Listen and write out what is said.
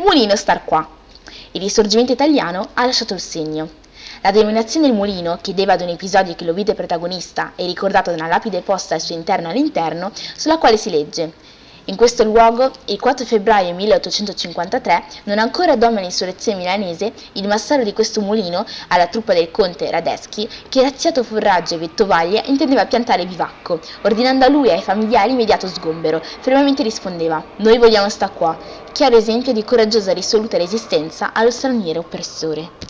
mulino star qua. Il risorgimento italiano ha lasciato il segno. La denominazione del mulino, che deve ad un episodio che lo vide protagonista, è ricordata da una lapide posta al suo interno all'interno, sulla quale si legge: in questo luogo, il 4 febbraio 1853, non ancora domina l'insurrezione milanese, il massaro di questo mulino alla truppa del conte Radetzky, che razziato forraggio e vettovaglie intendeva piantare bivacco, ordinando a lui e ai familiari immediato sgombero. Fermamente rispondeva: noi vogliamo sta qua, chiaro esempio di coraggiosa e risoluta resistenza allo straniero oppressore.